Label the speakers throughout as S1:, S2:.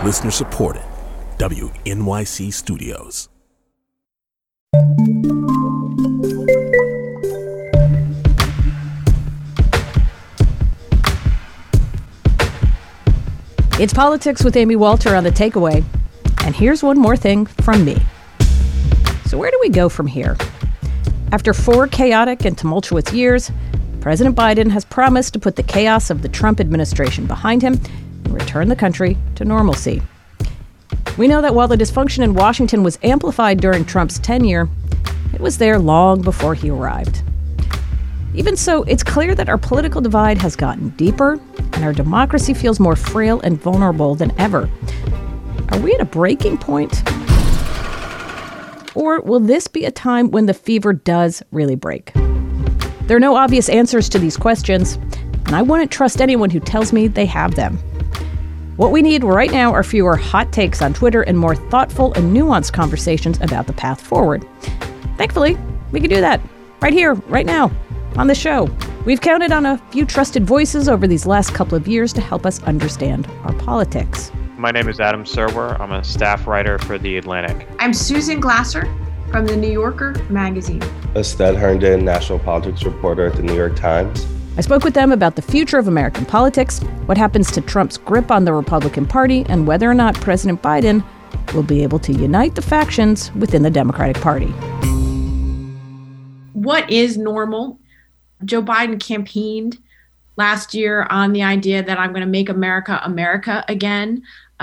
S1: Listener supported. WNYC Studios.
S2: It's Politics with Amy Walter on The Takeaway. And here's one more thing from me. So where do we go from here? After 4 chaotic and tumultuous years, President Biden has promised to put the chaos of the Trump administration behind him and return the country to normalcy. We know that while the dysfunction in Washington was amplified during Trump's tenure, it was there long before he arrived. Even so, it's clear that our political divide has gotten deeper and our democracy feels more frail and vulnerable than ever. Are we at a breaking point? Or will this be a time when the fever does really break? There are no obvious answers to these questions, and I wouldn't trust anyone who tells me they have them. What we need right now are fewer hot takes on Twitter and more thoughtful and nuanced conversations about the path forward. Thankfully, we can do that right here, right now, on the show. We've counted on a few trusted voices over these last couple of years to help us understand our politics.
S3: My name is Adam Serwer. I'm a staff writer for The Atlantic.
S4: I'm Susan Glasser from The New Yorker magazine.
S5: Estelle Herndon, national politics reporter at The New York Times.
S2: I spoke with them about the future of American politics, what happens to Trump's grip on the Republican Party, and whether or not President Biden will be able to unite the factions within the Democratic Party.
S4: What is normal? Joe Biden campaigned last year on the idea that I'm going to make America America again.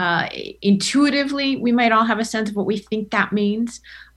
S4: Intuitively, we might all have a sense of what we think that means.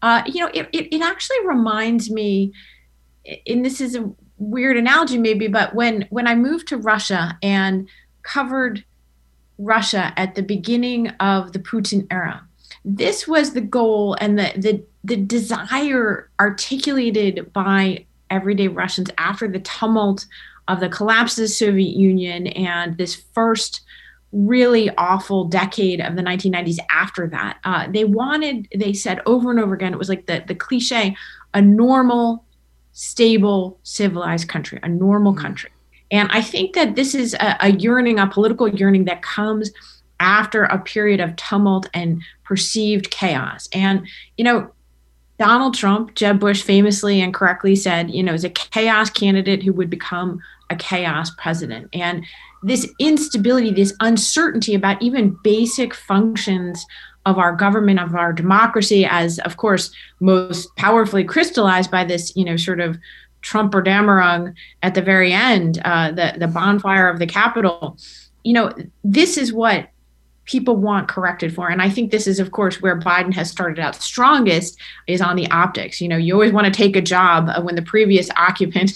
S4: It actually reminds me, and this is a weird analogy maybe, but when I moved to Russia and covered Russia at the beginning of the Putin era, this was the goal and the desire articulated by everyday Russians after the tumult of the collapse of the Soviet Union and this first really awful decade of the 1990s after that. They said over and over again, it was like the cliche, a normal, stable, civilized country, a normal country. And I think that this is a yearning, a political yearning that comes after a period of tumult and perceived chaos. And, Donald Trump, Jeb Bush famously and correctly said, is a chaos candidate who would become a chaos president. And this instability, this uncertainty about even basic functions of our government, of our democracy, as of course most powerfully crystallized by this, sort of Trump-er-Damerung at the very end, the bonfire of the Capitol. This is what people want corrected for. And I think this is, of course, where Biden has started out strongest is on the optics. You always want to take a job when the previous occupant,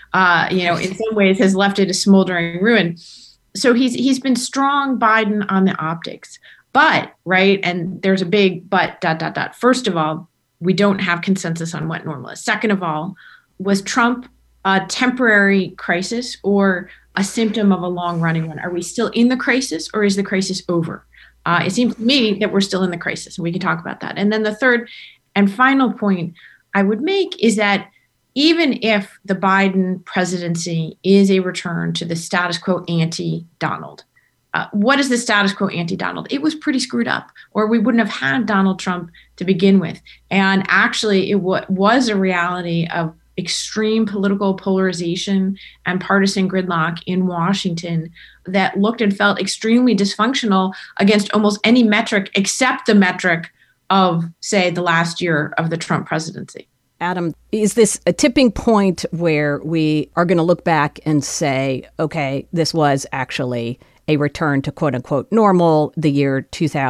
S4: in some ways has left it a smoldering ruin. So he's been strong, Biden, on the optics. But, right, and there's a big but, ... First of all, we don't have consensus on what normal is. Second of all, was Trump a temporary crisis or a symptom of a long-running one? Are we still in the crisis or is the crisis over? It seems to me that we're still in the crisis, and we can talk about that. And then the third and final point I would make is that even if the Biden presidency is a return to the status quo ante-Donald, what is the status quo anti-Donald? It was pretty screwed up, or we wouldn't have had Donald Trump to begin with. And actually, it was a reality of extreme political polarization and partisan gridlock in Washington that looked and felt extremely dysfunctional against almost any metric except the metric of, say, the last year of the Trump presidency.
S2: Adam, is this a tipping point where we are going to look back and say, okay, this was actually a return to quote unquote normal, the year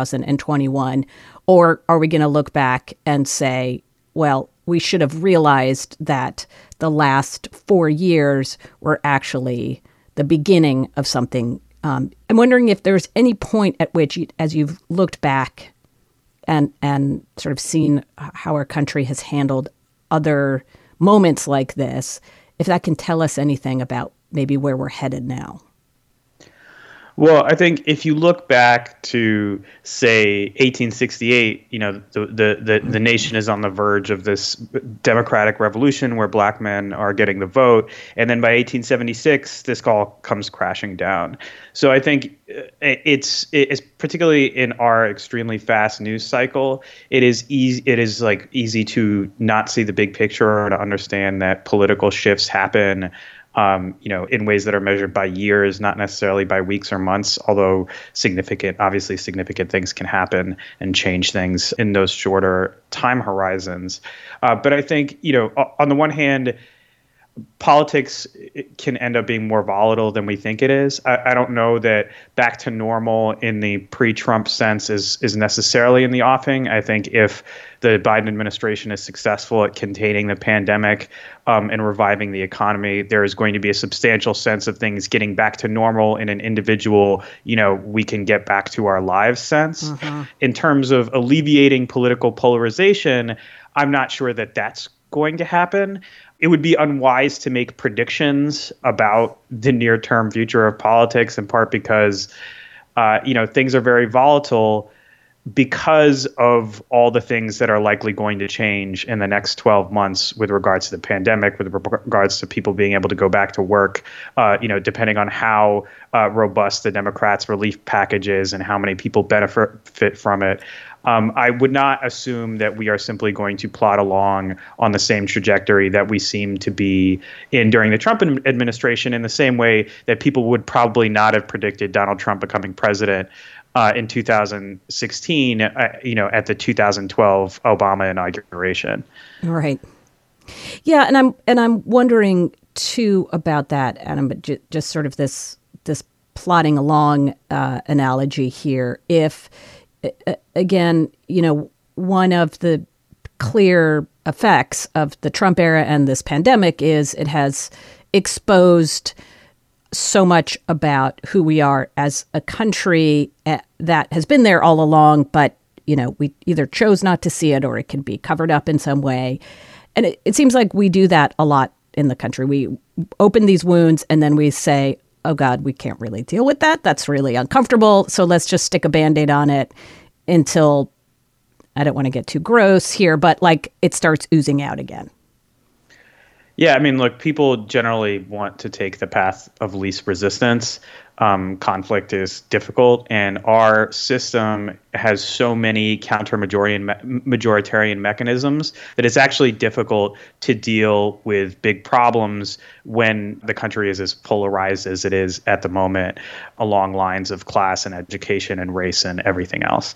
S2: 2021? Or are we going to look back and say, well, we should have realized that the last 4 years were actually the beginning of something? I'm wondering if there's any point at which, as you've looked back and sort of seen how our country has handled other moments like this, if that can tell us anything about maybe where we're headed now.
S3: Well, I think if you look back to, say, 1868, the nation is on the verge of this democratic revolution where black men are getting the vote. And then by 1876, this all comes crashing down. So I think it's particularly in our extremely fast news cycle, it is easy to not see the big picture or to understand that political shifts happen in ways that are measured by years, not necessarily by weeks or months, although obviously significant things can happen and change things in those shorter time horizons. But I think, on the one hand, politics can end up being more volatile than we think it is. I don't know that back to normal in the pre-Trump sense is necessarily in the offing. I think if the Biden administration is successful at containing the pandemic and reviving the economy, there is going to be a substantial sense of things getting back to normal in an individual, we can get back to our lives sense. Mm-hmm. In terms of alleviating political polarization, I'm not sure that that's going to happen. It would be unwise to make predictions about the near-term future of politics, in part because, things are very volatile because of all the things that are likely going to change in the next 12 months with regards to the pandemic, with regards to people being able to go back to work, depending on how robust the Democrats' relief package is and how many people benefit from it. I would not assume that we are simply going to plod along on the same trajectory that we seem to be in during the Trump administration, in the same way that people would probably not have predicted Donald Trump becoming president in 2016, at the 2012 Obama inauguration.
S2: Right. Yeah, and I'm wondering too about that, Adam. But just sort of this plodding along analogy here. If again, one of the clear effects of the Trump era and this pandemic is it has exposed so much about who we are as a country that has been there all along, but we either chose not to see it or it can be covered up in some way. And it seems like we do that a lot in the country. We open these wounds and then we say, oh God, we can't really deal with that. That's really uncomfortable. So let's just stick a Band-Aid on it until, I don't want to get too gross here, but it starts oozing out again.
S3: Yeah, I mean, look, people generally want to take the path of least resistance. Conflict is difficult, and our system has so many majoritarian mechanisms that it's actually difficult to deal with big problems when the country is as polarized as it is at the moment, along lines of class and education and race and everything else.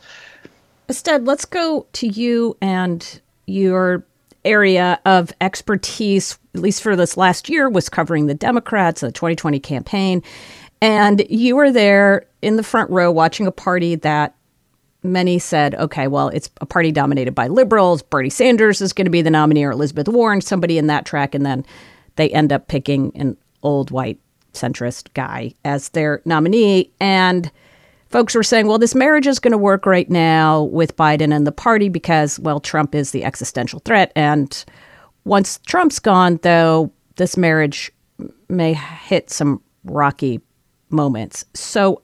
S2: Ested, let's go to you and your area of expertise, at least for this last year, was covering the Democrats, the 2020 campaign. And you were there in the front row watching a party that many said, okay, well, it's a party dominated by liberals. Bernie Sanders is going to be the nominee, or Elizabeth Warren, somebody in that track. And then they end up picking an old white centrist guy as their nominee. And folks were saying, well, this marriage is going to work right now with Biden and the party because, well, Trump is the existential threat. And once Trump's gone, though, this marriage may hit some rocky moments. So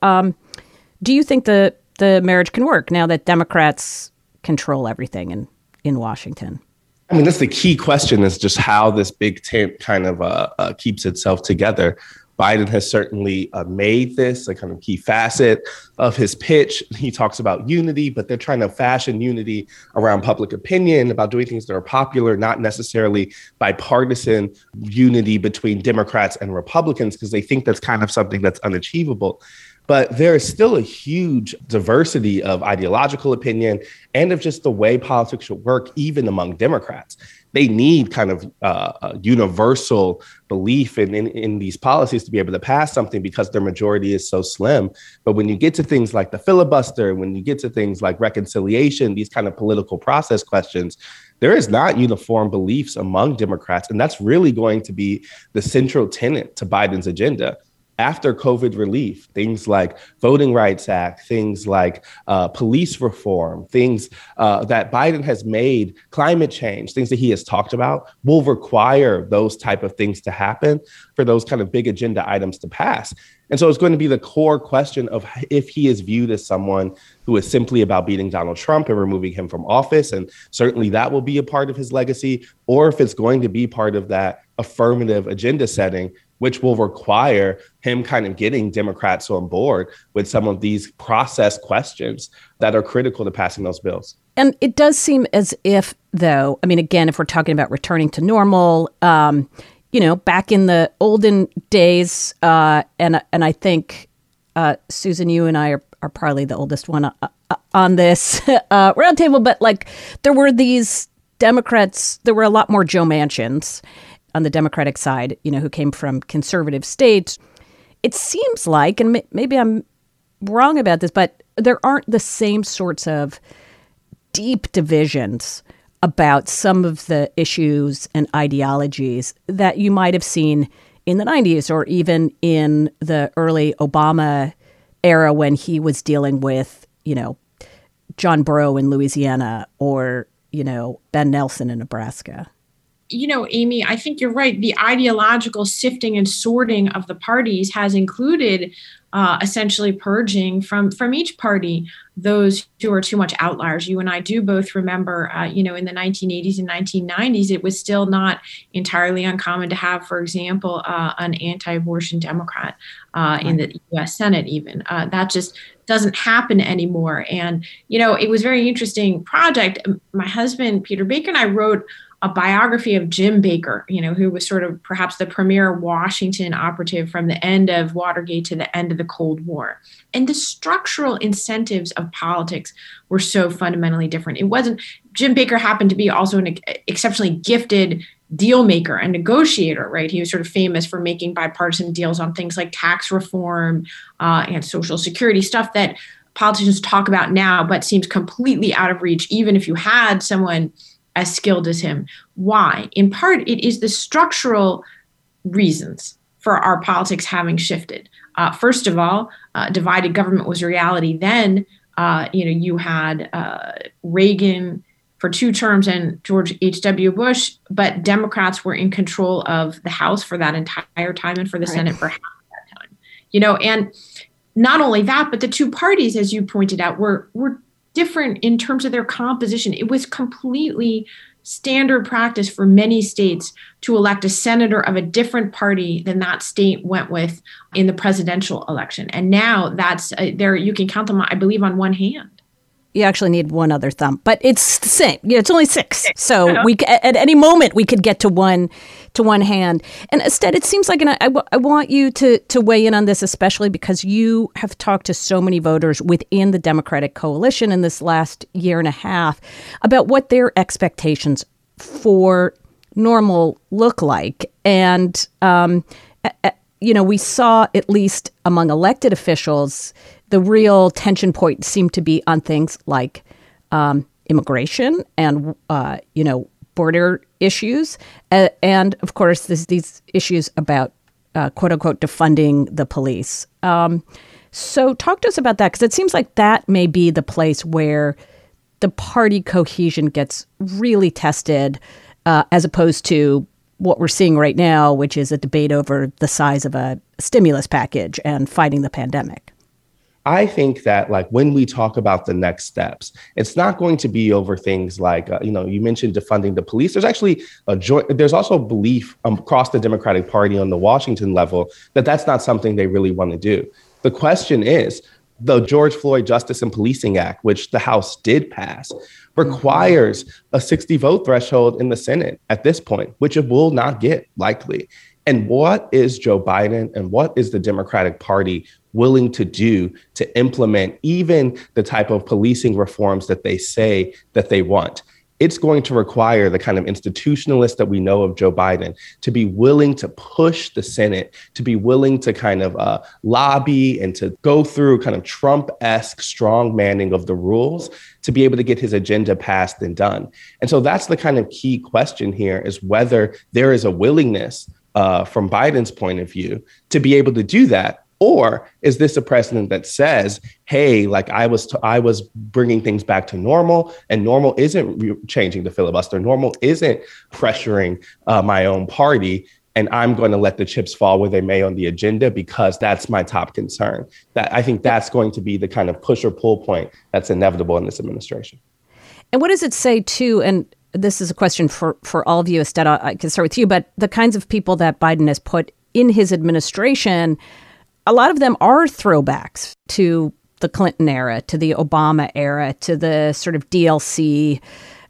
S2: do you think the marriage can work now that Democrats control everything in Washington?
S5: I mean, that's the key question, is just how this big tent kind of keeps itself together. Biden has certainly made this a kind of key facet of his pitch. He talks about unity, but they're trying to fashion unity around public opinion, about doing things that are popular, not necessarily bipartisan unity between Democrats and Republicans, because they think that's kind of something that's unachievable. But there is still a huge diversity of ideological opinion and of just the way politics should work, even among Democrats. They need kind of a universal belief in these policies to be able to pass something because their majority is so slim. But when you get to things like the filibuster, when you get to things like reconciliation, these kind of political process questions, there is not uniform beliefs among Democrats. And that's really going to be the central tenet to Biden's agenda. After COVID relief, things like Voting Rights Act, things like police reform, things that Biden has made, climate change, things that he has talked about, will require those type of things to happen for those kind of big agenda items to pass. And so it's going to be the core question of if he is viewed as someone who is simply about beating Donald Trump and removing him from office. And certainly that will be a part of his legacy, or if it's going to be part of that affirmative agenda setting, which will require him kind of getting Democrats on board with some of these process questions that are critical to passing those bills.
S2: And it does seem as if, though, I mean, again, if we're talking about returning to normal, back in the olden days, and I think, Susan, you and I are probably the oldest one on this roundtable, but like there were these Democrats, there were a lot more Joe Manchins on the Democratic side, who came from conservative states. It seems like, and maybe I'm wrong about this, but there aren't the same sorts of deep divisions about some of the issues and ideologies that you might have seen in the 90s or even in the early Obama era when he was dealing with, John Breaux in Louisiana or, Ben Nelson in Nebraska.
S4: Amy, I think you're right. The ideological sifting and sorting of the parties has included essentially purging from each party those who are too much outliers. You and I do both remember, in the 1980s and 1990s, it was still not entirely uncommon to have, for example, an anti-abortion Democrat in the U.S. Senate even. That just doesn't happen anymore. And, it was a very interesting project. My husband, Peter Baker, and I wrote a biography of Jim Baker, who was sort of perhaps the premier Washington operative from the end of Watergate to the end of the Cold War. And the structural incentives of politics were so fundamentally different. It wasn't, Jim Baker happened to be also an exceptionally gifted deal maker and negotiator, right? He was sort of famous for making bipartisan deals on things like tax reform and Social Security, stuff that politicians talk about now, but seems completely out of reach, even if you had someone as skilled as him. Why? In part, it is the structural reasons for our politics having shifted. First of all, divided government was reality then. You had Reagan for 2 terms and George H.W. Bush, but Democrats were in control of the House for that entire time and for the Senate for half that time. And not only that, but the two parties, as you pointed out, were different in terms of their composition. It was completely standard practice for many states to elect a senator of a different party than that state went with in the presidential election. And now that's there, you can count them, I believe, on one hand.
S2: You actually need one other thumb, but it's the same. It's only 6. So we at any moment we could get to one hand. And instead, it seems like, and I want you to weigh in on this, especially because you have talked to so many voters within the Democratic coalition in this last year and a half about what their expectations for normal look like. And, we saw, at least among elected officials, the real tension point seemed to be on things like immigration and, border issues. And, of course, there's these issues about, quote unquote, defunding the police. So talk to us about that, because it seems like that may be the place where the party cohesion gets really tested, as opposed to what we're seeing right now, which is a debate over the size of a stimulus package and fighting the pandemic.
S5: I think that when we talk about the next steps, it's not going to be over things like, you mentioned defunding the police. There's actually there's also belief across the Democratic Party on the Washington level that that's not something they really want to do. The question is, the George Floyd Justice and Policing Act, which the House did pass, requires a 60 vote threshold in the Senate at this point, which it will not get likely. And what is Joe Biden and what is the Democratic Party willing to do to implement even the type of policing reforms that they say that they want? It's going to require the kind of institutionalist that we know of Joe Biden to be willing to push the Senate, to be willing to kind of lobby and to go through kind of Trump-esque strong manning of the rules to be able to get his agenda passed and done. And so that's the kind of key question here, is whether there is a willingness from Biden's point of view to be able to do that. Or is this a precedent that says, hey, I was bringing things back to normal, and normal isn't changing the filibuster. Normal isn't pressuring my own party. and I'm going to let the chips fall where they may on the agenda because that's my top concern. That I think that's going to be the kind of push or pull point that's inevitable in this administration.
S2: And what does it say, too, and this is a question for all of you, Esteta, I can start with you, but the kinds of people that Biden has put in his administration, a lot of them are throwbacks to the Clinton era, to the Obama era, to the sort of DLC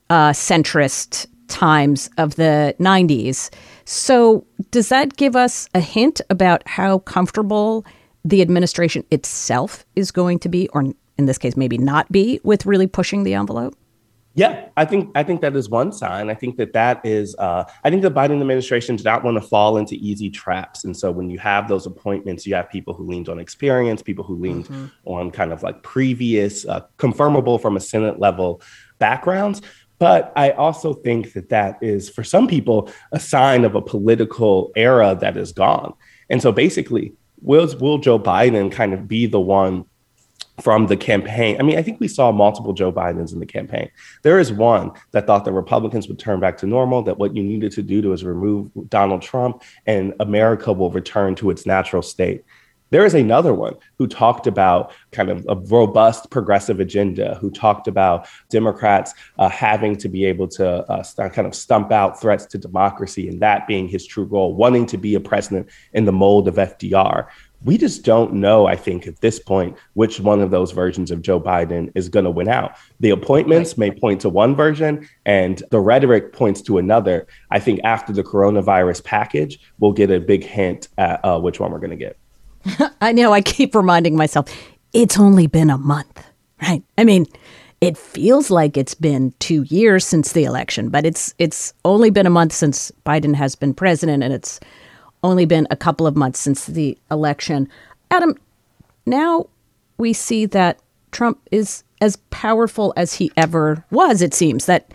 S2: centrist times of the 90s. So does that give us a hint about how comfortable the administration itself is going to be, or in this case, maybe not be, with really pushing the envelope?
S5: Yeah, I think that is one sign. I think that is, I think the Biden administration does not want to fall into easy traps. And so when you have those appointments, you have people who leaned on experience, people who leaned on kind of like previous, confirmable from a Senate level backgrounds. But I also think that is, for some people, a sign of a political era that is gone. And so basically, will Joe Biden kind of be the one from the campaign? I mean, I think we saw multiple Joe Bidens in the campaign. There is one that thought that Republicans would turn back to normal, that what you needed to do is remove Donald Trump and America will return to its natural state. There is another one who talked about kind of a robust progressive agenda, who talked about Democrats having to be able to kind of stump out threats to democracy, and that being his true goal, wanting to be a president in the mold of FDR. We just don't know, I think, at this point, which one of those versions of Joe Biden is going to win out. The appointments may point to one version and the rhetoric points to another. I think after the coronavirus package, we'll get a big hint at which one we're going to get.
S2: I know, I keep reminding myself, it's only been a month, right? I mean, it feels like it's been 2 years since the election, but it's only been a month since Biden has been president, and it's only been a couple of months since the election. Adam, now we see that Trump is as powerful as he ever was, it seems, that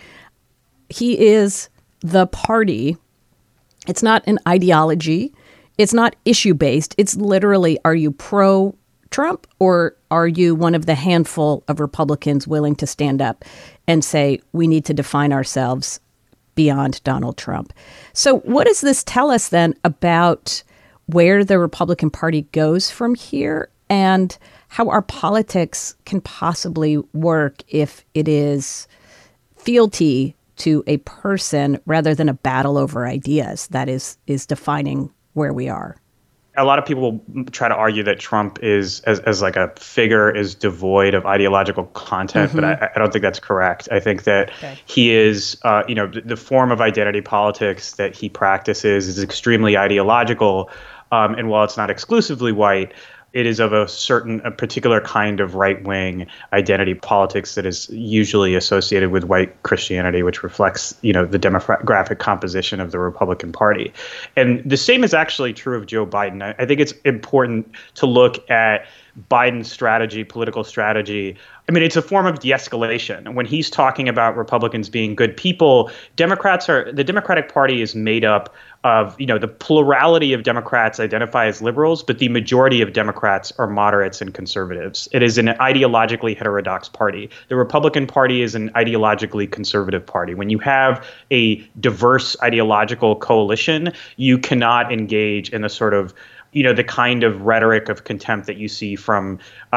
S2: he is the party. It's not an ideology. It's not issue-based. It's literally, are you pro-Trump or are you one of the handful of Republicans willing to stand up and say, we need to define ourselves beyond Donald Trump? So what does this tell us then about where the Republican Party goes from here and how our politics can possibly work if it is fealty to a person rather than a battle over ideas that is defining where we are?
S3: A lot of people try to argue that Trump is, as like a figure, is devoid of ideological content, but I don't think that's correct. I think that he is, the form of identity politics that he practices is extremely ideological, and while it's not exclusively white, it is of a particular kind of right-wing identity politics that is usually associated with white Christianity, which reflects, the demographic composition of the Republican Party. And the same is actually true of Joe Biden. I think it's important to look at Biden's strategy, political strategy. I mean, it's a form of de-escalation. When he's talking about Republicans being good people, the Democratic Party is made up of, the plurality of Democrats identify as liberals, but the majority of Democrats are moderates and conservatives. It is an ideologically heterodox party. The Republican Party is an ideologically conservative party. When you have a diverse ideological coalition, you cannot engage in the sort of the kind of rhetoric of contempt that you see from,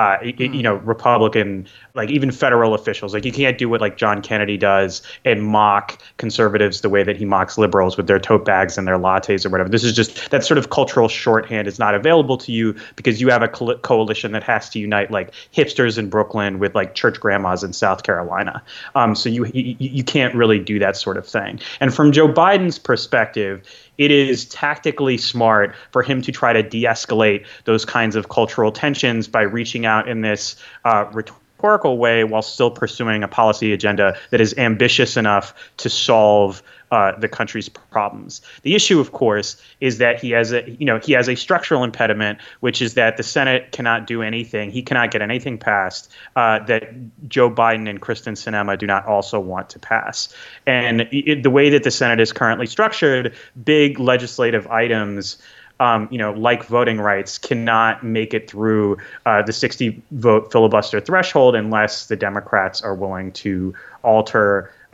S3: Republican, like even federal officials. Like you can't do what like John Kennedy does and mock conservatives the way that he mocks liberals with their tote bags and their lattes or whatever. This is just that sort of cultural shorthand is not available to you because you have a coalition that has to unite like hipsters in Brooklyn with like church grandmas in South Carolina. So you can't really do that sort of thing. And from Joe Biden's perspective, it is tactically smart for him to try to de-escalate those kinds of cultural tensions by reaching out in this rhetorical way while still pursuing a policy agenda that is ambitious enough to solve the country's problems. The issue, of course, is that he has a structural impediment, which is that the Senate cannot do anything. He cannot get anything passed that Joe Biden and Kristen Sinema do not also want to pass. And the way that the Senate is currently structured, big legislative items like voting rights cannot make it through the 60-vote filibuster threshold unless the Democrats are willing to alter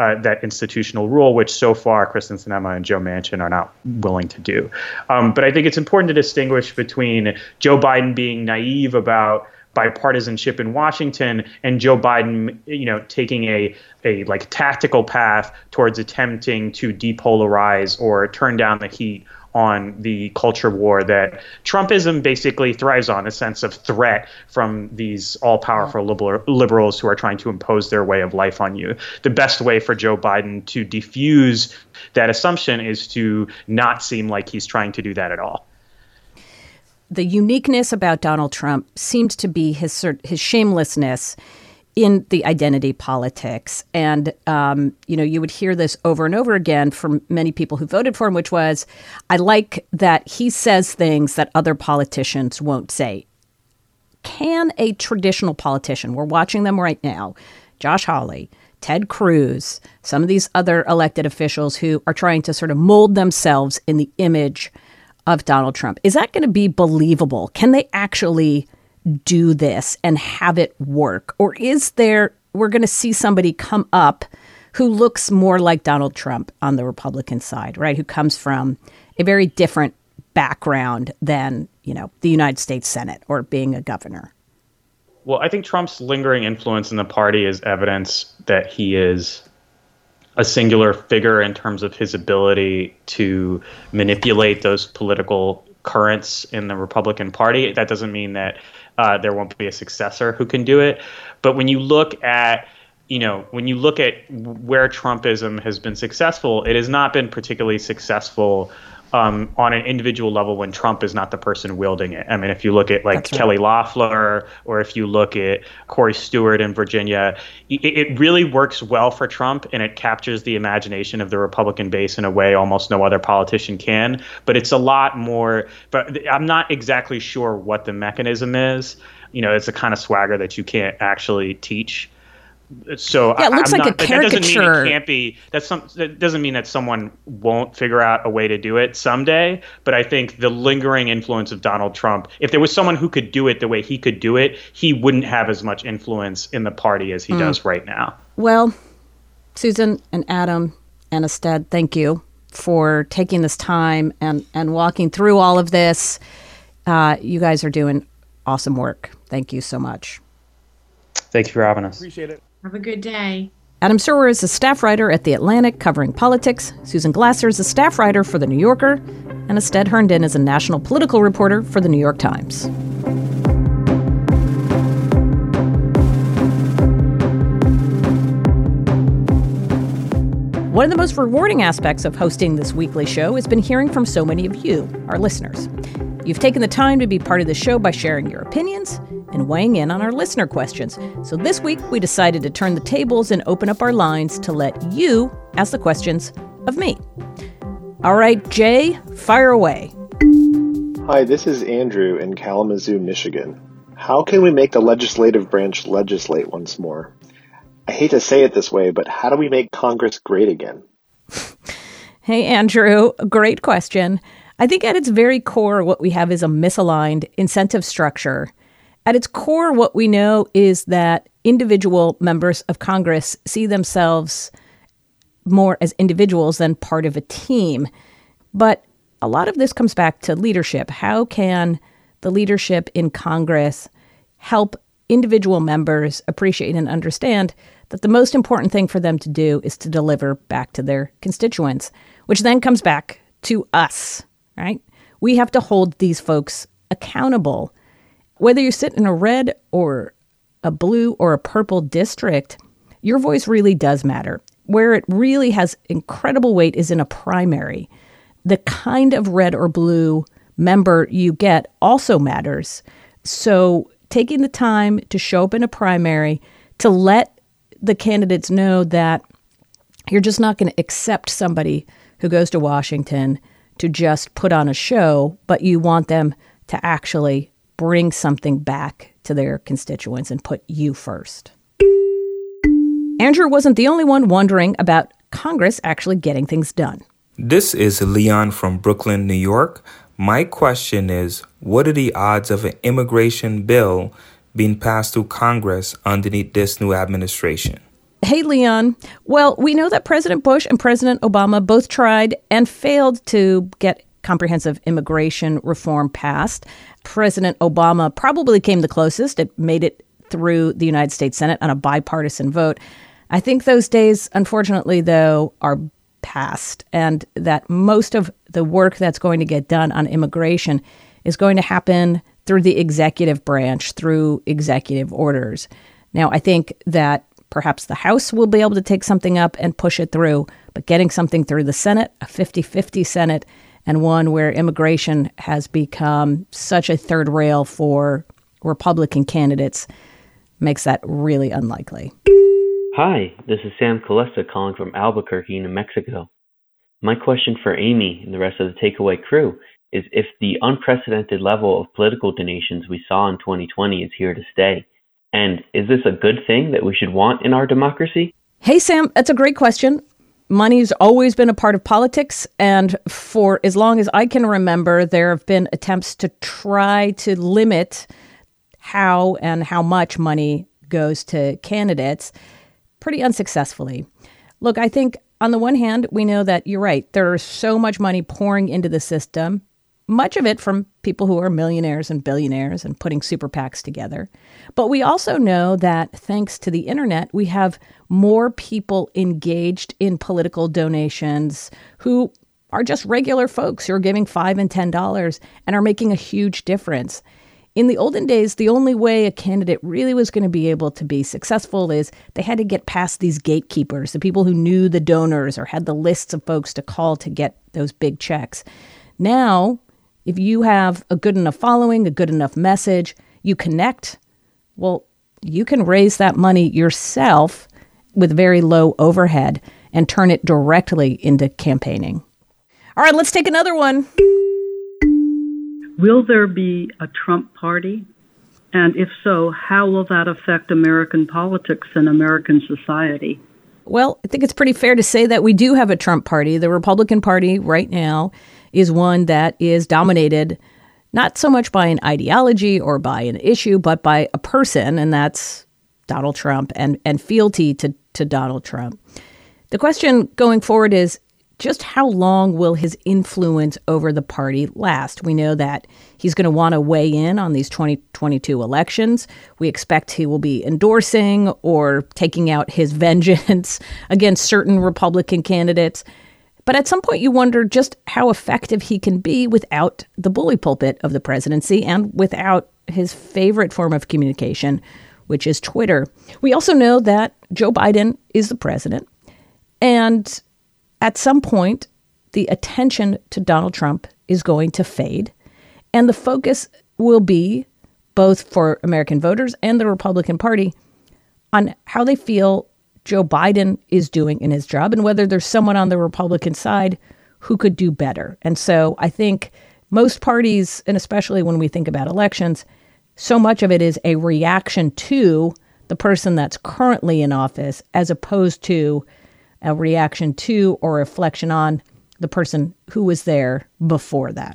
S3: that institutional rule, which so far Kristen Sinema and Joe Manchin are not willing to do. But I think it's important to distinguish between Joe Biden being naive about bipartisanship in Washington and Joe Biden, taking a like tactical path towards attempting to depolarize or turn down the heat on the culture war that Trumpism basically thrives on, a sense of threat from these all-powerful liberals who are trying to impose their way of life on you. The best way for Joe Biden to defuse that assumption is to not seem like he's trying to do that at all.
S2: The uniqueness about Donald Trump seems to be his shamelessness in the identity politics. And, you would hear this over and over again from many people who voted for him, which was, I like that he says things that other politicians won't say. Can a traditional politician, we're watching them right now, Josh Hawley, Ted Cruz, some of these other elected officials who are trying to sort of mold themselves in the image of Donald Trump, is that going to be believable? Can they actually do this and have it work? Or we're going to see somebody come up who looks more like Donald Trump on the Republican side, right? Who comes from a very different background than, the United States Senate or being a governor.
S3: Well, I think Trump's lingering influence in the party is evidence that he is a singular figure in terms of his ability to manipulate those political currents in the Republican Party. That doesn't mean that there won't be a successor who can do it. But when you look at where Trumpism has been successful, it has not been particularly successful on an individual level when Trump is not the person wielding it. I mean, if you look at Kelly Loeffler, or if you look at Corey Stewart in Virginia, it really works well for Trump, and it captures the imagination of the Republican base in a way almost no other politician can. But it's a lot more, but I'm not exactly sure what the mechanism is. It's a kind of swagger that you can't actually teach. So
S2: yeah, it looks like a caricature.
S3: That doesn't mean it can't be. That doesn't mean that someone won't figure out a way to do it someday. But I think the lingering influence of Donald Trump, if there was someone who could do it the way he could do it, he wouldn't have as much influence in the party as he does right now.
S2: Well, Susan and Adam and Ested, thank you for taking this time and walking through all of this. You guys are doing awesome work. Thank you so much.
S3: Thank you for having us.
S5: Appreciate it.
S4: Have a good day.
S2: Adam Serwer is a staff writer at The Atlantic covering politics. Susan Glasser is a staff writer for The New Yorker. And Ested Herndon is a national political reporter for The New York Times. One of the most rewarding aspects of hosting this weekly show has been hearing from so many of you, our listeners. You've taken the time to be part of the show by sharing your opinions and weighing in on our listener questions. So this week, we decided to turn the tables and open up our lines to let you ask the questions of me. All right, Jay, fire away.
S6: Hi, this is Andrew in Kalamazoo, Michigan. How can we make the legislative branch legislate once more? I hate to say it this way, but how do we make Congress great again?
S2: Hey, Andrew, great question. I think at its very core, what we have is a misaligned incentive structure. At its core, what we know is that individual members of Congress see themselves more as individuals than part of a team. But a lot of this comes back to leadership. How can the leadership in Congress help individual members appreciate and understand that the most important thing for them to do is to deliver back to their constituents, which then comes back to us, right? We have to hold these folks accountable. Whether you sit in a red or a blue or a purple district, your voice really does matter. Where it really has incredible weight is in a primary. The kind of red or blue member you get also matters. So taking the time to show up in a primary, to let the candidates know that you're just not going to accept somebody who goes to Washington to just put on a show, but you want them to actually bring something back to their constituents and put you first. Andrew wasn't the only one wondering about Congress actually getting things done.
S7: This is Leon from Brooklyn, New York. My question is, what are the odds of an immigration bill being passed through Congress underneath this new administration?
S2: Hey, Leon. Well, we know that President Bush and President Obama both tried and failed to get comprehensive immigration reform passed. President Obama probably came the closest. It made it through the United States Senate on a bipartisan vote. I think those days, unfortunately, though, are past, and that most of the work that's going to get done on immigration is going to happen through the executive branch, through executive orders. Now, I think that perhaps the House will be able to take something up and push it through, but getting something through the Senate, a 50-50 Senate, and one where immigration has become such a third rail for Republican candidates makes that really unlikely.
S8: Hi, this is Sam Calesta calling from Albuquerque, New Mexico. My question for Amy and the rest of the Takeaway crew is if the unprecedented level of political donations we saw in 2020 is here to stay, and is this a good thing that we should want in our democracy?
S2: Hey, Sam, that's a great question. Money's always been a part of politics, and for as long as I can remember, there have been attempts to try to limit how and how much money goes to candidates, pretty unsuccessfully. Look, I think on the one hand, we know that you're right. There's so much money pouring into the system, much of it from people who are millionaires and billionaires and putting super PACs together. But we also know that thanks to the internet, we have more people engaged in political donations who are just regular folks who are giving $5 and $10 and are making a huge difference. In the olden days, the only way a candidate really was going to be able to be successful is they had to get past these gatekeepers, the people who knew the donors or had the lists of folks to call to get those big checks. Now, if you have a good enough following, a good enough message, you connect, well, you can raise that money yourself with very low overhead and turn it directly into campaigning. All right, let's take another one.
S9: Will there be a Trump party? And if so, how will that affect American politics and American society?
S2: Well, I think it's pretty fair to say that we do have a Trump party. The Republican Party right now is one that is dominated not so much by an ideology or by an issue, but by a person, and that's Donald Trump and fealty to Donald Trump. The question going forward is just how long will his influence over the party last? We know that he's going to want to weigh in on these 2022 elections. We expect he will be endorsing or taking out his vengeance against certain Republican candidates. But at some point, you wonder just how effective he can be without the bully pulpit of the presidency and without his favorite form of communication, which is Twitter. We also know that Joe Biden is the president. And at some point, the attention to Donald Trump is going to fade. And the focus will be, both for American voters and the Republican Party, on how they feel Joe Biden is doing in his job and whether there's someone on the Republican side who could do better. And so I think most parties, and especially when we think about elections, so much of it is a reaction to the person that's currently in office as opposed to a reaction to or reflection on the person who was there before that.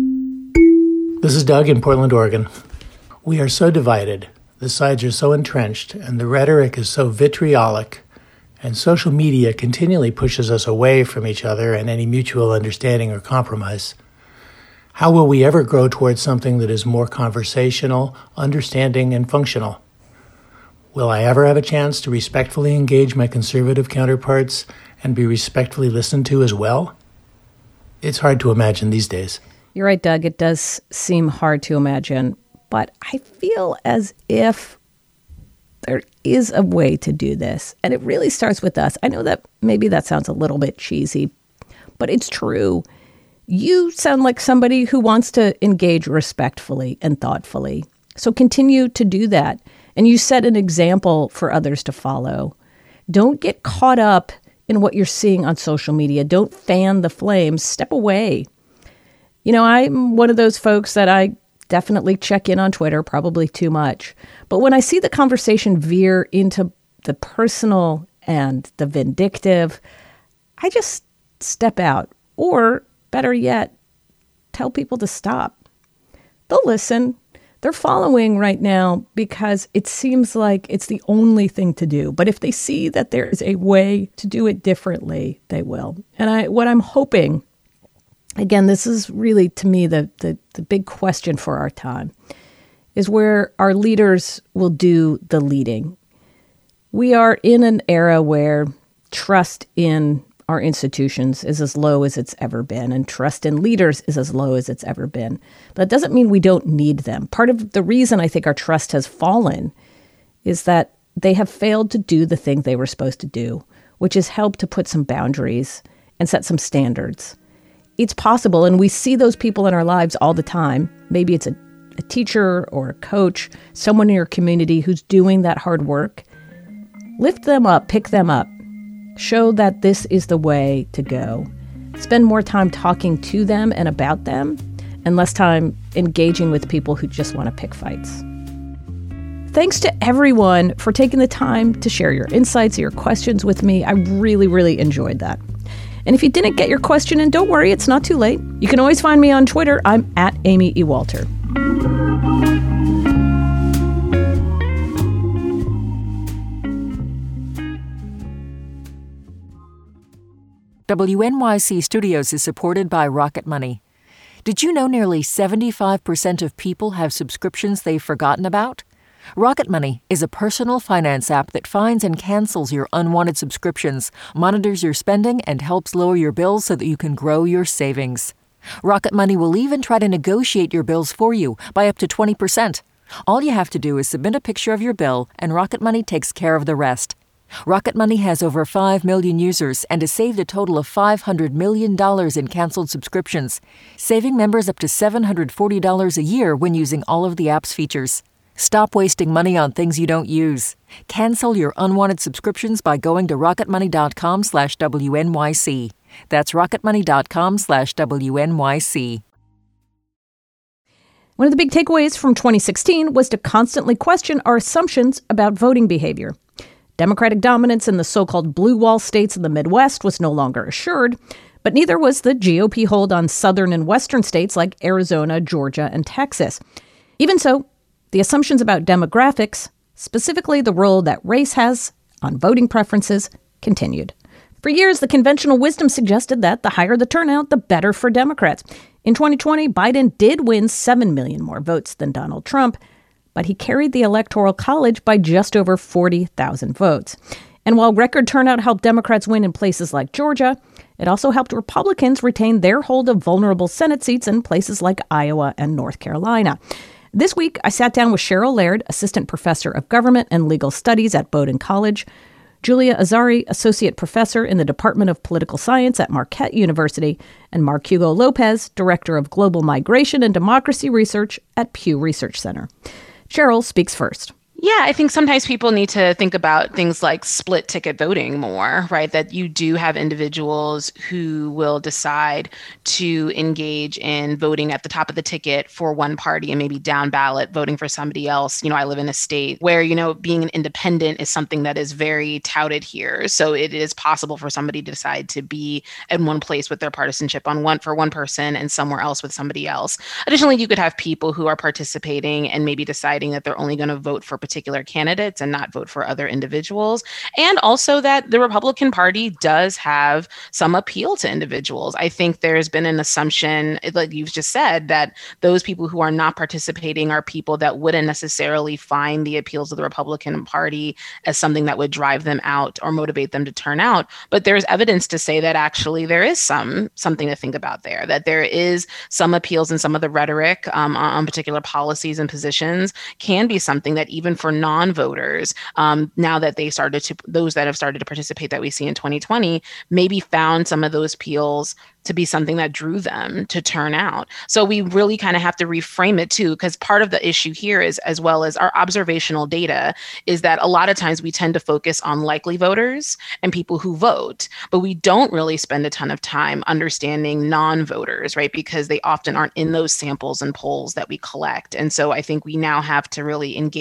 S10: This is Doug in Portland, Oregon. We are so divided. The sides are so entrenched, and the rhetoric is so vitriolic, and social media continually pushes us away from each other and any mutual understanding or compromise. How will we ever grow towards something that is more conversational, understanding, and functional? Will I ever have a chance to respectfully engage my conservative counterparts and be respectfully listened to as well? It's hard to imagine these days.
S2: You're right, Doug. It does seem hard to imagine. But I feel as if there is a way to do this. And it really starts with us. I know that maybe that sounds a little bit cheesy, but it's true. You sound like somebody who wants to engage respectfully and thoughtfully. So continue to do that. And you set an example for others to follow. Don't get caught up in what you're seeing on social media. Don't fan the flames. Step away. You know, I'm one of those folks that I definitely check in on Twitter, probably too much. But when I see the conversation veer into the personal and the vindictive, I just step out. Or better yet, tell people to stop. They'll listen. They're following right now because it seems like it's the only thing to do. But if they see that there is a way to do it differently, they will. And what I'm hoping, again, this is really, to me, the big question for our time, is where our leaders will do the leading. We are in an era where trust in our institutions is as low as it's ever been, and trust in leaders is as low as it's ever been. But that doesn't mean we don't need them. Part of the reason I think our trust has fallen is that they have failed to do the thing they were supposed to do, which is help to put some boundaries and set some standards. It's possible, and we see those people in our lives all the time. Maybe it's a teacher or a coach, someone in your community who's doing that hard work. Lift them up, pick them up. Show that this is the way to go. Spend more time talking to them and about them, and less time engaging with people who just want to pick fights. Thanks to everyone for taking the time to share your insights, your questions with me. I really, really enjoyed that. And if you didn't get your question in, don't worry, it's not too late. You can always find me on Twitter. I'm at Amy E. Walter.
S11: WNYC Studios is supported by Rocket Money. Did you know nearly 75% of people have subscriptions they've forgotten about? Rocket Money is a personal finance app that finds and cancels your unwanted subscriptions, monitors your spending, and helps lower your bills so that you can grow your savings. Rocket Money will even try to negotiate your bills for you by up to 20%. All you have to do is submit a picture of your bill, and Rocket Money takes care of the rest. Rocket Money has over 5 million users and has saved a total of $500 million in canceled subscriptions, saving members up to $740 a year when using all of the app's features. Stop wasting money on things you don't use. Cancel your unwanted subscriptions by going to rocketmoney.com/WNYC. That's rocketmoney.com/WNYC.
S2: One of the big takeaways from 2016 was to constantly question our assumptions about voting behavior. Democratic dominance in the so-called blue wall states in the Midwest was no longer assured, but neither was the GOP hold on southern and western states like Arizona, Georgia, and Texas. Even so, the assumptions about demographics, specifically the role that race has on voting preferences, continued. For years, the conventional wisdom suggested that the higher the turnout, the better for Democrats. In 2020, Biden did win 7 million more votes than Donald Trump, but he carried the Electoral College by just over 40,000 votes. And while record turnout helped Democrats win in places like Georgia, it also helped Republicans retain their hold of vulnerable Senate seats in places like Iowa and North Carolina. This week, I sat down with Cheryl Laird, Assistant Professor of Government and Legal Studies at Bowdoin College, Julia Azari, Associate Professor in the Department of Political Science at Marquette University, and Mark Hugo Lopez, Director of Global Migration and Democracy Research at Pew Research Center. Cheryl speaks first.
S12: Yeah, I think sometimes people need to think about things like split ticket voting more, right? That you do have individuals who will decide to engage in voting at the top of the ticket for one party and maybe down ballot voting for somebody else. I live in a state where, being an independent is something that is very touted here. So it is possible for somebody to decide to be in one place with their partisanship for one person and somewhere else with somebody else. Additionally, you could have people who are participating and maybe deciding that they're only going to vote for particular candidates and not vote for other individuals. And also that the Republican Party does have some appeal to individuals. I think there's been an assumption, like you've just said, that those people who are not participating are people that wouldn't necessarily find the appeals of the Republican Party as something that would drive them out or motivate them to turn out. But there's evidence to say that actually there is something to think about there, that there is some appeals and some of the rhetoric on particular policies and positions can be something that even for non-voters, now that those that have started to participate that we see in 2020, maybe found some of those appeals to be something that drew them to turn out. So we really kind of have to reframe it too, because part of the issue here is, as well as our observational data, is that a lot of times we tend to focus on likely voters and people who vote, but we don't really spend a ton of time understanding non-voters, right? Because they often aren't in those samples and polls that we collect. And so I think we now have to really engage with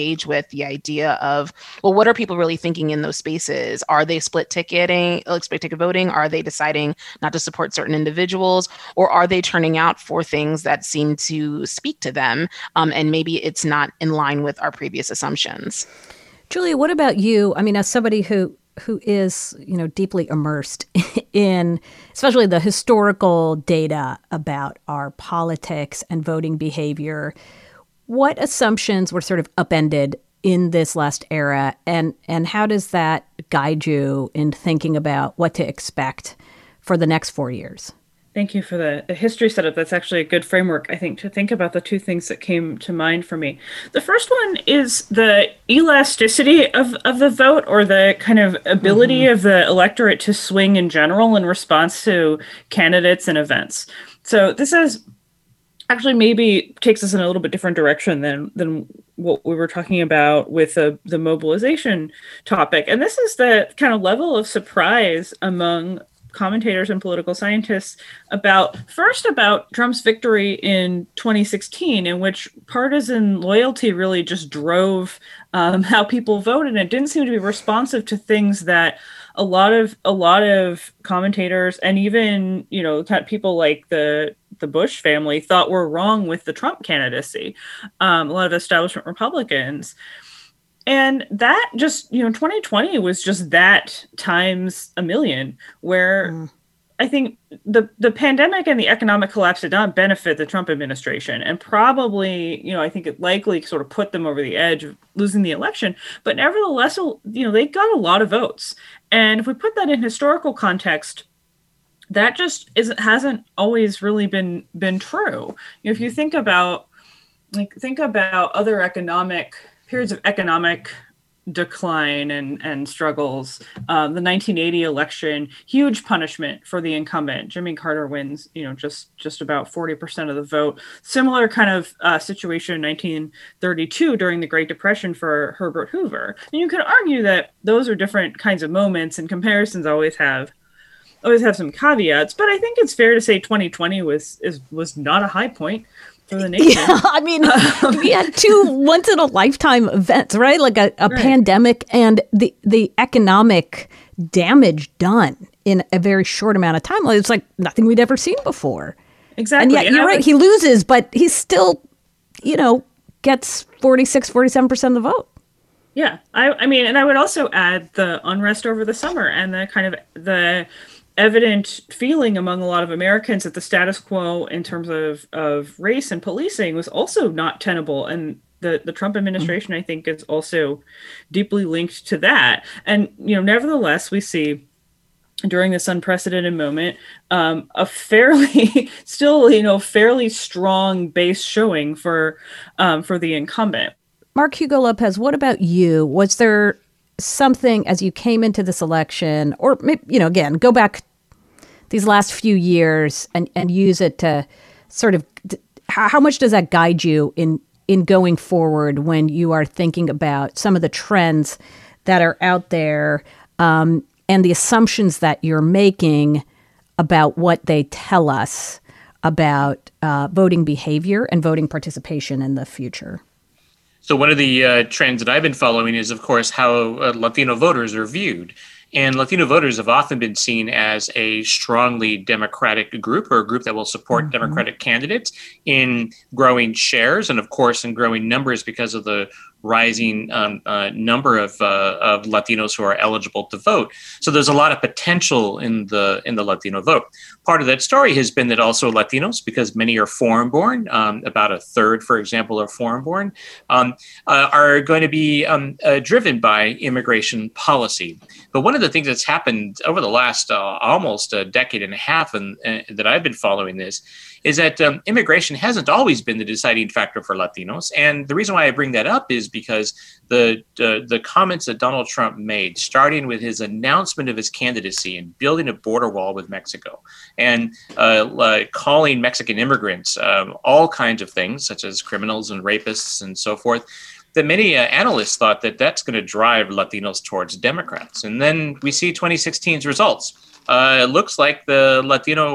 S12: with the idea of, well, what are people really thinking in those spaces? Are they split ticket voting? Are they deciding not to support certain individuals? Or are they turning out for things that seem to speak to them? And maybe it's not in line with our previous assumptions.
S2: Julia, what about you? I mean, as somebody who is, deeply immersed in especially the historical data about our politics and voting behavior, what assumptions were sort of upended in this last era, and how does that guide you in thinking about what to expect for the next 4 years?
S13: Thank you for the history setup. That's actually a good framework, I think, to think about the two things that came to mind for me. The first one is the elasticity of the vote, or the kind of ability of the electorate to swing in general in response to candidates and events. So this is actually maybe takes us in a little bit different direction than what we were talking about with the mobilization topic. And this is the kind of level of surprise among commentators and political scientists about Trump's victory in 2016, in which partisan loyalty really just drove how people voted. And it didn't seem to be responsive to things that a lot of commentators and even, kind of people like the Bush family thought were wrong with the Trump candidacy. A lot of establishment Republicans. And that just, 2020 was just that times a million, where I think the pandemic and the economic collapse did not benefit the Trump administration, and probably, I think it likely sort of put them over the edge of losing the election. But nevertheless, they got a lot of votes. And if we put that in historical context, that just hasn't always really been true. If you think about other periods of economic decline and struggles, the 1980 election, huge punishment for the incumbent. Jimmy Carter wins, just about 40% of the vote. Similar kind of situation in 1932 during the Great Depression for Herbert Hoover. And you could argue that those are different kinds of moments, and comparisons always have some caveats. But I think it's fair to say 2020 was not a high point for the nation.
S2: Yeah, I mean, we had two once-in-a-lifetime events, right? Like a pandemic and the economic damage done in a very short amount of time. It's like nothing we'd ever seen before.
S13: Exactly.
S2: And yet, you're right, he loses, but he still, gets 47% of the vote.
S13: Yeah. I mean, and I would also add the unrest over the summer and the kind of the evident feeling among a lot of Americans that the status quo in terms of race and policing was also not tenable. And the Trump administration, I think, is also deeply linked to that. And, nevertheless, we see during this unprecedented moment, a fairly strong base showing for the incumbent.
S2: Mark Hugo Lopez, what about you? Was there something as you came into this election, or maybe, again, go back these last few years and use it to sort of, how much does that guide you in going forward when you are thinking about some of the trends that are out there and the assumptions that you're making about what they tell us about voting behavior and voting participation in the future?
S14: So one of the trends that I've been following is, of course, how Latino voters are viewed. And Latino voters have often been seen as a strongly Democratic group, or a group that will support Democratic candidates in growing shares and, of course, in growing numbers because of the rising number of Latinos who are eligible to vote. So there's a lot of potential in the Latino vote. Part of that story has been that also Latinos, because many are foreign-born, about a third, for example, are foreign-born, are going to be driven by immigration policy. But one of the things that's happened over the last almost a decade and a half, and that I've been following this, is that immigration hasn't always been the deciding factor for Latinos. And the reason why I bring that up is because the comments that Donald Trump made, starting with his announcement of his candidacy and building a border wall with Mexico, and calling Mexican immigrants all kinds of things, such as criminals and rapists and so forth, that many analysts thought that that's going to drive Latinos towards Democrats. And then we see 2016's results. It looks like the Latino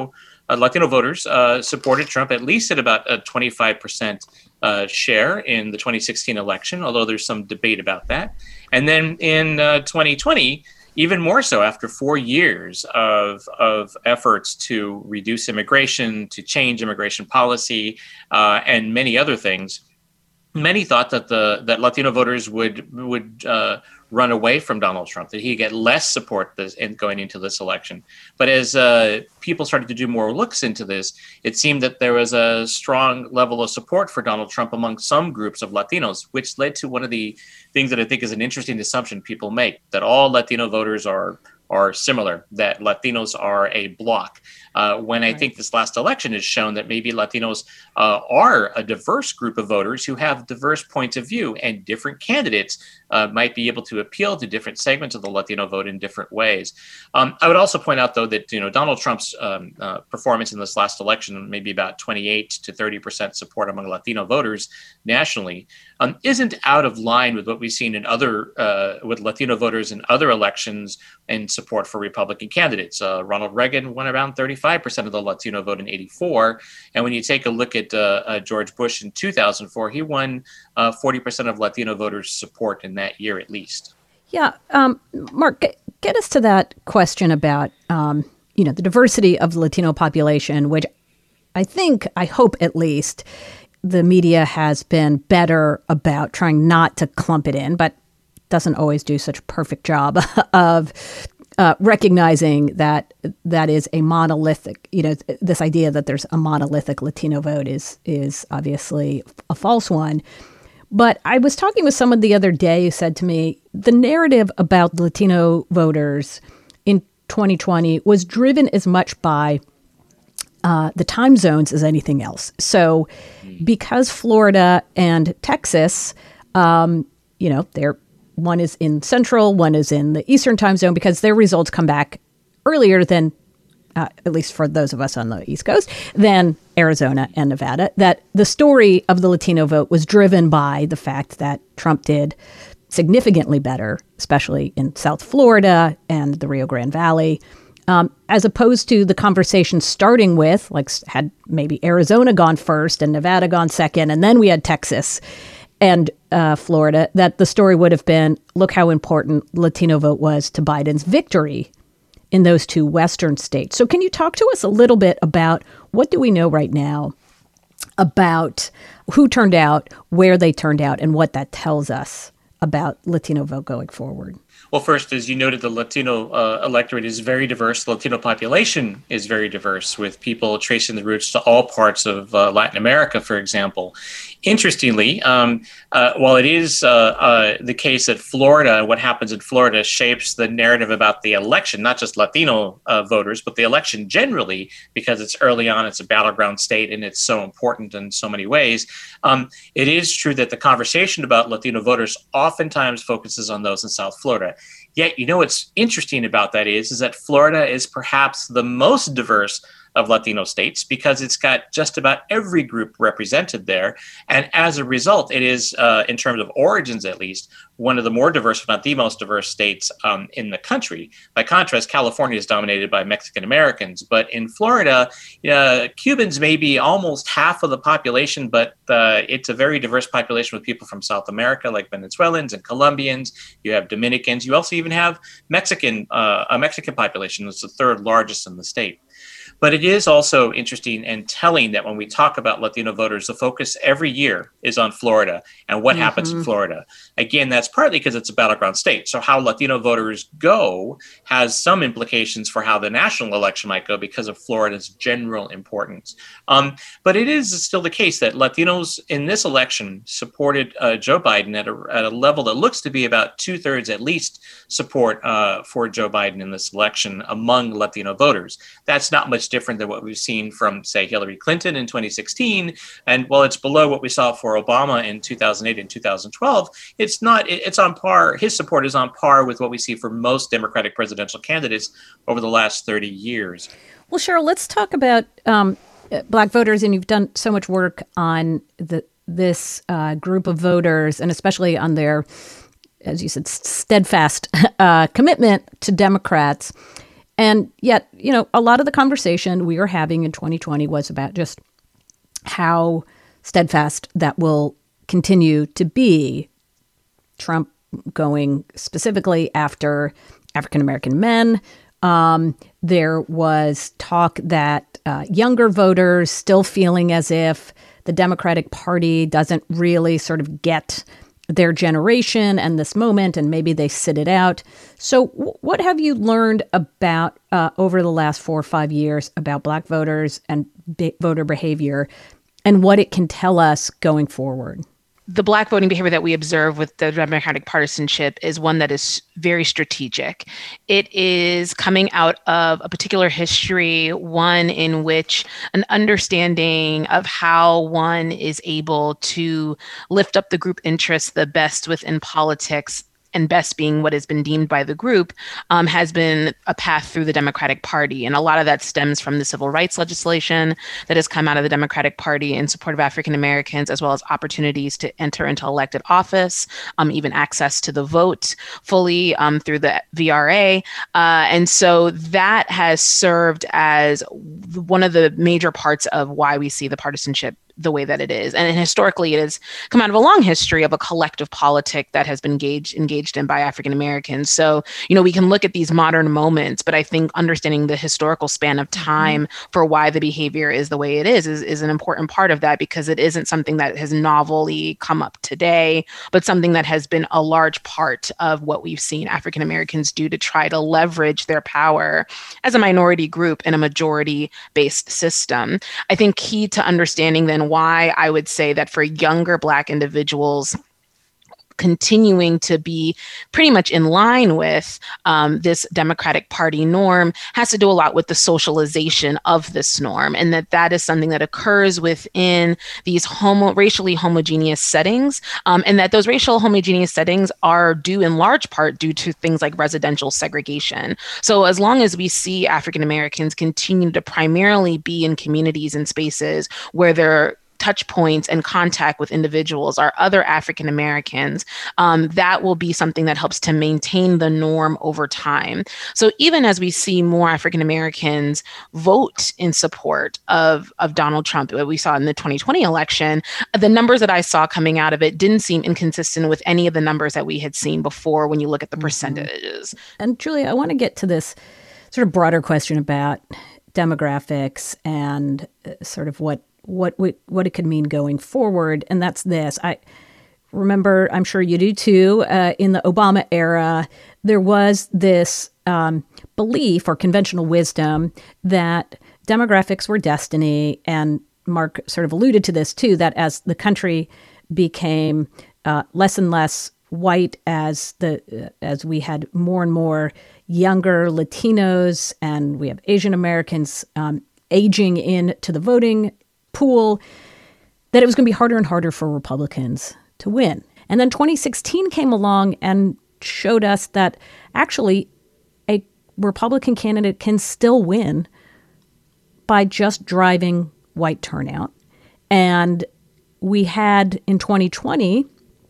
S14: Latino voters supported Trump at least at about a 25% share in the 2016 election, although there's some debate about that. And then in 2020, even more so after 4 years of efforts to reduce immigration, to change immigration policy, and many other things, many thought that that Latino voters would run away from Donald Trump, that he'd get less support going into this election. But as people started to do more looks into this, it seemed that there was a strong level of support for Donald Trump among some groups of Latinos, which led to one of the things that I think is an interesting assumption people make, that all Latino voters are similar, that Latinos are a bloc. When I think this last election has shown that maybe Latinos are a diverse group of voters who have diverse points of view, and different candidates might be able to appeal to different segments of the Latino vote in different ways. I would also point out, though, that Donald Trump's performance in this last election, maybe about 28 to 30% support among Latino voters nationally, isn't out of line with what we've seen in other with Latino voters in other elections and support for Republican candidates. Ronald Reagan won around 35% of the Latino vote in '84, and when you take a look at George Bush in 2004, he won 40% of Latino voters' support in that year at least.
S2: Yeah, Mark, get us to that question about the diversity of the Latino population, which I hope at least, the media has been better about trying not to clump it in, but doesn't always do such a perfect job of recognizing that is a monolithic, this idea that there's a monolithic Latino vote is obviously a false one. But I was talking with someone the other day who said to me, the narrative about Latino voters in 2020 was driven as much by the time zones as anything else. So because Florida and Texas, one is in Central, one is in the Eastern time zone, because their results come back earlier than, at least for those of us on the East Coast, than Arizona and Nevada, that the story of the Latino vote was driven by the fact that Trump did significantly better, especially in South Florida and the Rio Grande Valley, as opposed to the conversation starting with, had maybe Arizona gone first and Nevada gone second, and then we had Texas and Florida, that the story would have been, look how important Latino vote was to Biden's victory in those two Western states. So can you talk to us a little bit about what do we know right now about who turned out, where they turned out, and what that tells us about Latino vote going forward?
S14: Well, first, as you noted, the Latino electorate is very diverse. The Latino population is very diverse, with people tracing the roots to all parts of Latin America, for example. Interestingly, while it is the case that Florida, what happens in Florida shapes the narrative about the election, not just Latino voters, but the election generally, because it's early on, it's a battleground state, and it's so important in so many ways. It is true that the conversation about Latino voters oftentimes focuses on those in South Florida. Yet, what's interesting about that is that Florida is perhaps the most diverse of Latino states, because it's got just about every group represented there. And as a result, it is, in terms of origins at least, one of the more diverse, if not the most diverse states in the country. By contrast, California is dominated by Mexican Americans. But in Florida, Cubans may be almost half of the population, but it's a very diverse population with people from South America, like Venezuelans and Colombians. You have Dominicans. You also even have a Mexican population. It's the third largest in the state. But it is also interesting and telling that when we talk about Latino voters, the focus every year is on Florida and what happens in Florida. Again, that's partly because it's a battleground state. So how Latino voters go has some implications for how the national election might go because of Florida's general importance. But it is still the case that Latinos in this election supported Joe Biden at a level that looks to be about 2/3 at least support for Joe Biden in this election among Latino voters. That's not much different than what we've seen from, say, Hillary Clinton in 2016. And while it's below what we saw for Obama in 2008 and 2012, it's on par. His support is on par with what we see for most Democratic presidential candidates over the last 30 years.
S2: Well, Cheryl, let's talk about Black voters. And you've done so much work on this group of voters, and especially on their, as you said, steadfast commitment to Democrats. And yet, a lot of the conversation we were having in 2020 was about just how steadfast that will continue to be. Trump going specifically after African-American men. There was talk that younger voters still feeling as if the Democratic Party doesn't really sort of get their generation and this moment, and maybe they sit it out. So what have you learned about over the last 4 or 5 years about Black voters and voter behavior and what it can tell us going forward?
S12: The Black voting behavior that we observe with the Democratic partisanship is one that is very strategic. It is coming out of a particular history, one in which an understanding of how one is able to lift up the group interests the best within politics, and best being what has been deemed by the group, has been a path through the Democratic Party. And a lot of that stems from the civil rights legislation that has come out of the Democratic Party in support of African Americans, as well as opportunities to enter into elected office, even access to the vote fully through the VRA. And so that has served as one of the major parts of why we see the partisanship the way that it is. And historically, it has come out of a long history of a collective politic that has been engaged in by African Americans. So, we can look at these modern moments, but I think understanding the historical span of time for why the behavior is the way it is an important part of that, because it isn't something that has novelly come up today, but something that has been a large part of what we've seen African Americans do to try to leverage their power as a minority group in a majority-based system. I think key to understanding then why I would say that for younger Black individuals, continuing to be pretty much in line with this Democratic Party norm has to do a lot with the socialization of this norm, and that is something that occurs within these racially homogeneous settings, and that those racial homogeneous settings are due in large part due to things like residential segregation. So as long as we see African Americans continue to primarily be in communities and spaces where they're touch points and contact with individuals are other African Americans, that will be something that helps to maintain the norm over time. So even as we see more African Americans vote in support of Donald Trump, what we saw in the 2020 election, the numbers that I saw coming out of it didn't seem inconsistent with any of the numbers that we had seen before when you look at the percentages.
S2: And Julia, I want to get to this sort of broader question about demographics and sort of what it could mean going forward. And that's this. I remember, I'm sure you do too, in the Obama era, there was this belief or conventional wisdom that demographics were destiny. And Mark sort of alluded to this too, that as the country became less and less white, as we had more and more younger Latinos and we have Asian Americans aging into the voting pool, that it was going to be harder and harder for Republicans to win. And then 2016 came along and showed us that actually a Republican candidate can still win by just driving white turnout. And we had in 2020,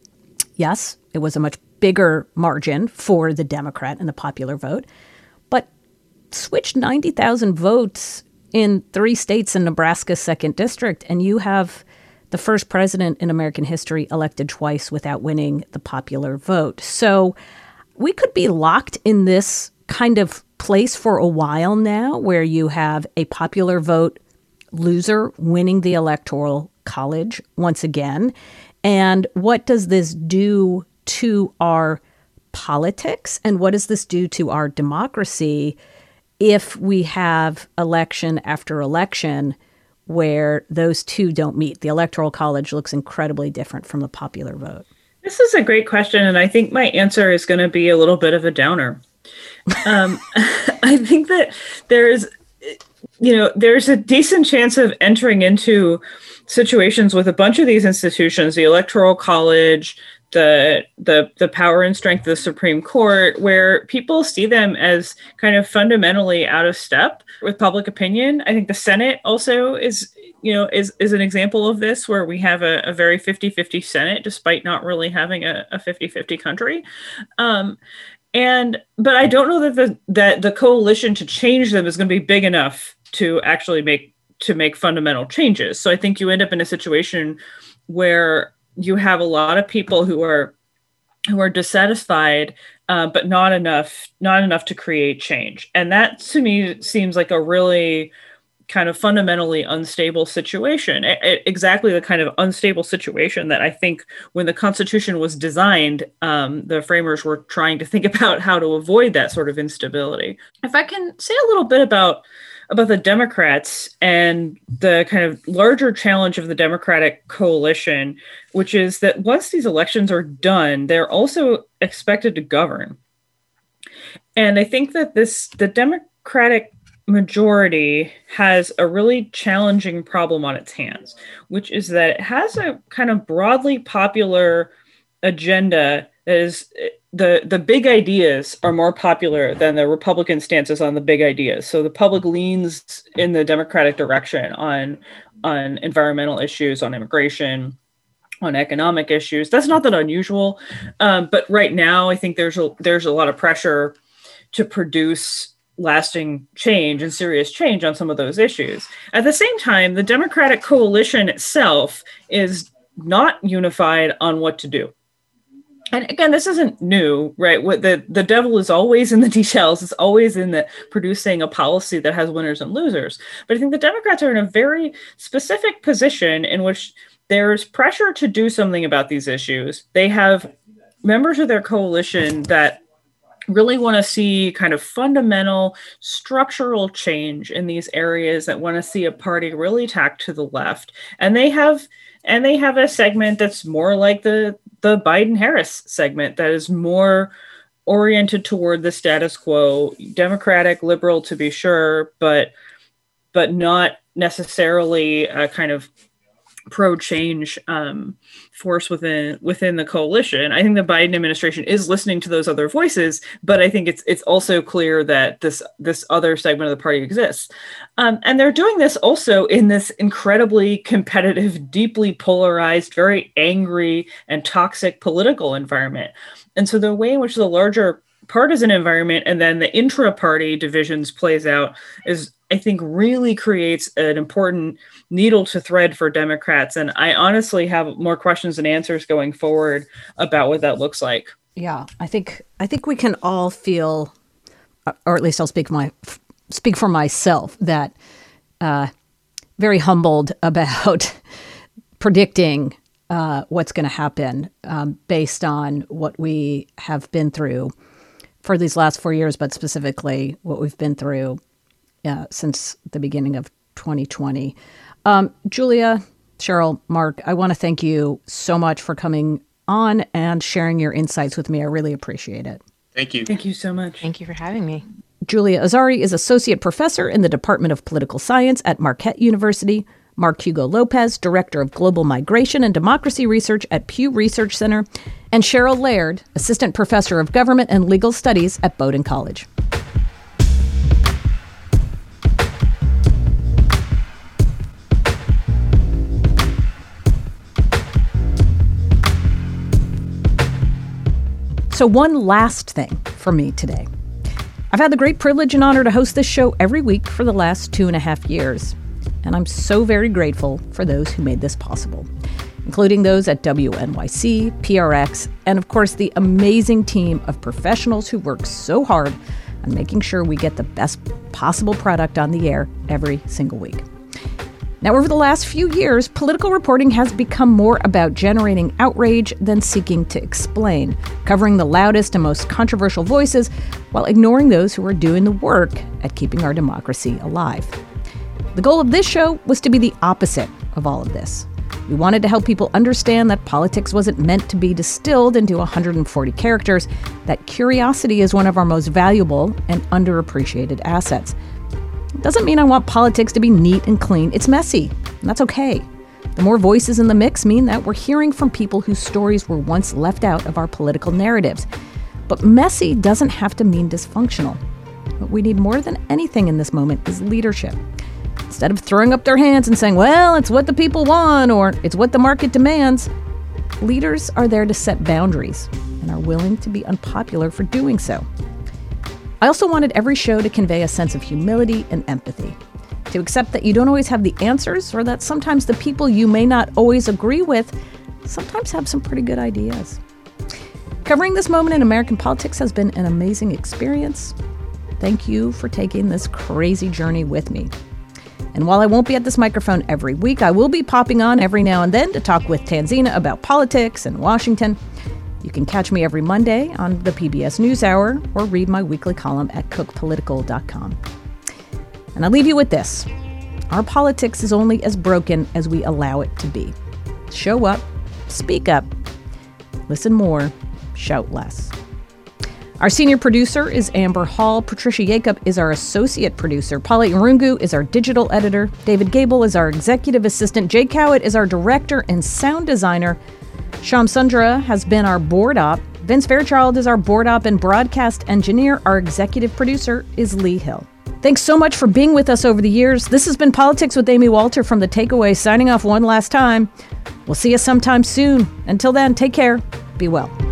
S2: yes, it was a much bigger margin for the Democrat and the popular vote, but switched 90,000 votes in 3 states in Nebraska's 2nd district, and you have the first president in American history elected twice without winning the popular vote. So we could be locked in this kind of place for a while now, where you have a popular vote loser winning the Electoral College once again. And what does this do to our politics? And what does this do to our democracy if we have election after election where those two don't meet? The Electoral College looks incredibly different from the popular vote.
S13: This is a great question, and I think my answer is going to be a little bit of a downer. I think that there's a decent chance of entering into situations with a bunch of these institutions, the Electoral College, the power and strength of the Supreme Court, where people see them as kind of fundamentally out of step with public opinion. I think the Senate also is an example of this, where we have a very 50-50 Senate, despite not really having a 50-50 country. But I don't know that the coalition to change them is going to be big enough to actually make fundamental changes. So I think you end up in a situation where you have a lot of people who are dissatisfied, but not enough to create change. And that to me seems like a really kind of fundamentally unstable situation. Exactly the kind of unstable situation that I think when the Constitution was designed, the framers were trying to think about how to avoid that sort of instability. If I can say a little bit about the Democrats and the kind of larger challenge of the Democratic coalition, which is that once these elections are done, they're also expected to govern. And I think that the Democratic majority has a really challenging problem on its hands, which is that it has a kind of broadly popular agenda that is the big ideas are more popular than the Republican stances on the big ideas. So the public leans in the Democratic direction on environmental issues, on immigration, on economic issues. That's not that unusual, but right now I think there's a lot of pressure to produce lasting change and serious change on some of those issues. At the same time, the Democratic coalition itself is not unified on what to do. And again, this isn't new, right? What the devil is always in the details. It's always in the producing a policy that has winners and losers. But I think the Democrats are in a very specific position in which there's pressure to do something about these issues. They have members of their coalition that really want to see kind of fundamental structural change in these areas, that want to see a party really tack to the left. And they have a segment that's more like the Biden-Harris segment, that is more oriented toward the status quo, Democratic, liberal to be sure, but not necessarily a kind of pro-change force within the coalition. I think the Biden administration is listening to those other voices, but I think it's also clear that this other segment of the party exists. And they're doing this also in this incredibly competitive, deeply polarized, very angry and toxic political environment. And so the way in which the larger partisan environment and then the intra-party divisions plays out is, I think, really creates an important needle to thread for Democrats. And I honestly have more questions than answers going forward about what that looks like.
S2: Yeah, I think we can all feel, or at least I'll speak for myself, that very humbled about predicting what's going to happen based on what we have been through for these last 4 years, but specifically what we've been through since the beginning of 2020. Julia, Cheryl, Mark, I want to thank you so much for coming on and sharing your insights with me. I really appreciate it.
S14: Thank you.
S13: Thank you so much.
S12: Thank you for having me.
S2: Julia Azari is Associate Professor in the Department of Political Science at Marquette University. Mark Hugo Lopez, Director of Global Migration and Democracy Research at Pew Research Center. And Cheryl Laird, Assistant Professor of Government and Legal Studies at Bowdoin College. So one last thing for me today. I've had the great privilege and honor to host this show every week for the last 2.5 years. And I'm so very grateful for those who made this possible, including those at WNYC, PRX, and of course the amazing team of professionals who work so hard on making sure we get the best possible product on the air every single week. Now, over the last few years, political reporting has become more about generating outrage than seeking to explain, covering the loudest and most controversial voices while ignoring those who are doing the work at keeping our democracy alive. The goal of this show was to be the opposite of all of this. We wanted to help people understand that politics wasn't meant to be distilled into 140 characters, that curiosity is one of our most valuable and underappreciated assets. It doesn't mean I want politics to be neat and clean. It's messy, and that's okay. The more voices in the mix mean that we're hearing from people whose stories were once left out of our political narratives. But messy doesn't have to mean dysfunctional. What we need more than anything in this moment is leadership. Instead of throwing up their hands and saying, well, it's what the people want or it's what the market demands, leaders are there to set boundaries and are willing to be unpopular for doing so. I also wanted every show to convey a sense of humility and empathy, to accept that you don't always have the answers, or that sometimes the people you may not always agree with sometimes have some pretty good ideas. Covering this moment in American politics has been an amazing experience. Thank you for taking this crazy journey with me. And while I won't be at this microphone every week, I will be popping on every now and then to talk with Tanzina about politics and Washington. You can catch me every Monday on the PBS NewsHour or read my weekly column at cookpolitical.com. And I'll leave you with this. Our politics is only as broken as we allow it to be. Show up, speak up, listen more, shout less. Our senior producer is Amber Hall. Patricia Jacob is our associate producer. Paula Irungu is our digital editor. David Gable is our executive assistant. Jay Cowett is our director and sound designer. Sham Sundra has been our board op. Vince Fairchild is our board op and broadcast engineer. Our executive producer is Lee Hill. Thanks so much for being with us over the years. This has been Politics with Amy Walter from The Takeaway, signing off one last time. We'll see you sometime soon. Until then, take care. Be well.